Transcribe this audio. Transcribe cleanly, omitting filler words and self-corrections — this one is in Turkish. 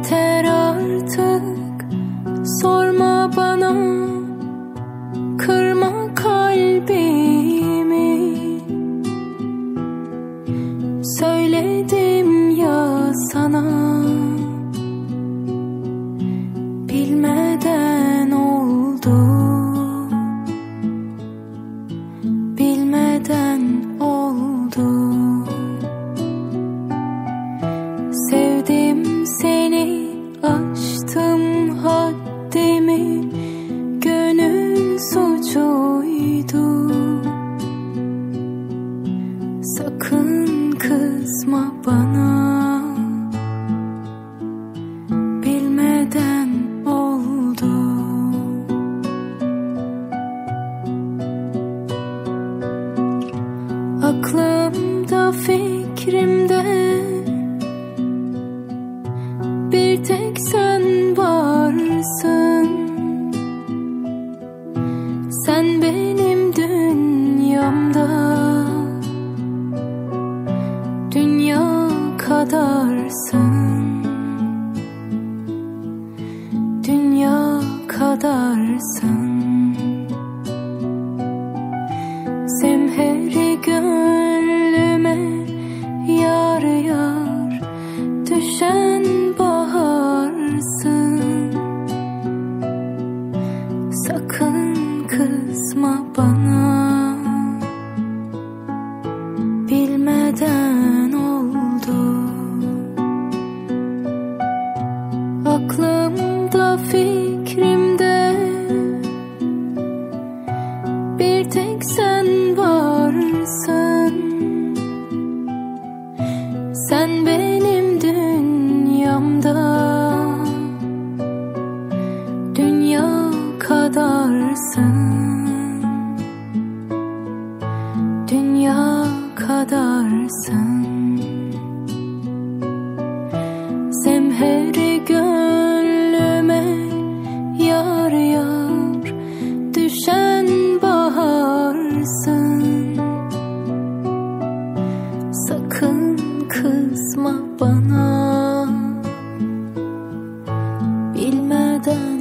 Yeter artık, sorma bana, kırma kalbimi. Söyledim ya sana, bilmeden oldu, bilmeden oldu. Sevdim seni, aştım haddimi, gönül suçuydu. Sakın kızma bana, bilmeden oldu. Aklımda, fikrimde bir tek sen varsın. Sen benim dünyamda, dünya kadarsın, dünya kadarsın. Zemheri gönlüme yar yar düşen baharsın. Sakın kızma bana, bilmeden oldu. Aklımda, fikrimde bir tek sen varsın. Sen benim dünyamda, dünya kadarsın, dünya kadarsın. Zemheri gönlüme yar yar düşen baharsın. Sakın kızma bana, bilmeden